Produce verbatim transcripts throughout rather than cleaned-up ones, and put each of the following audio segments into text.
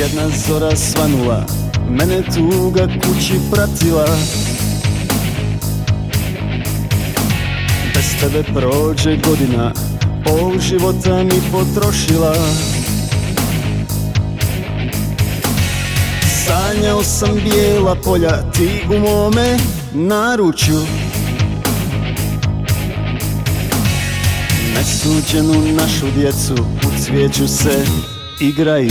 jedna zora svanula, mene tuga kući pratila. Bez tebe prođe godina, pol života mi potrošila. Sanjao sam bijela polja, ti u mome naručju. Nesuđenu našu djecu u cvijeću se igraju.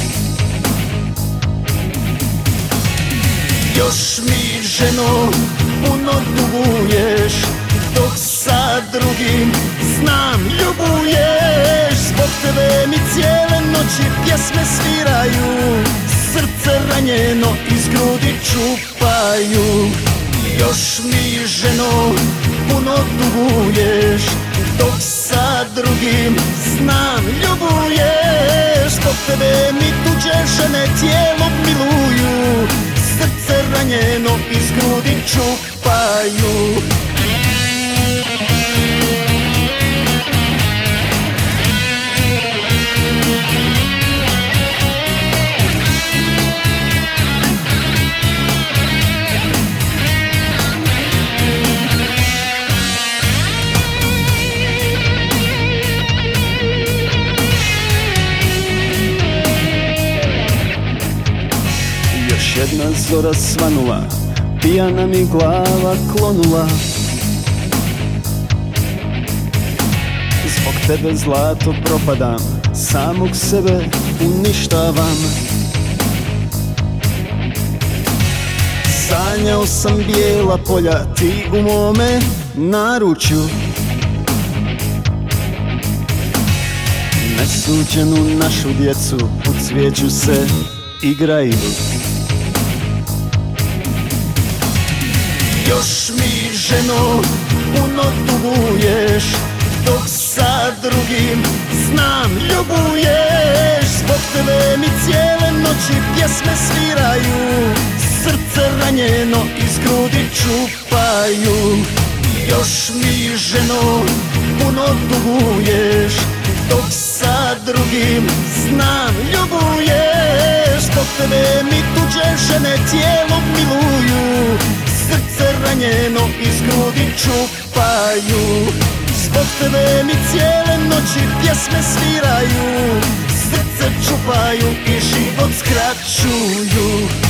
Još mi, ženo, puno duguješ, dok sa drugim znam ljubuješ. Zbog tebe mi cijele noći pjesme sviraju, srce ranjeno iz grudi čupaju. Još mi, ženo, puno duguješ, dok sa drugim znam ljubuješ. Zbog tebe mi tuđe žene tijelo miluju, srce ranjeno iz grudi čupaju. Jedna zora svanula, pijana mi glava klonula. Zbog tebe zlato propadam, samog sebe uništavam. Sanjao sam bijela polja, ti u mome naručju. Nesuđenu našu djecu u cvijeću se igraju. Još mi, ženo, puno duguješ, dok sa drugim znam ljubuješ. Zbog tebe mi cijele noći pjesme sviraju, srce ranjeno iz grudi čupaju. Još mi, ženo, puno duguješ, dok sa drugim znam ljubuješ. Zbog tebe mi tuđe žene tijelo miluju, srce ranjeno iz grudi čupaju. Zbog tebe mi cijele noći pjesme sviraju, srce čupaju i život skraćuju.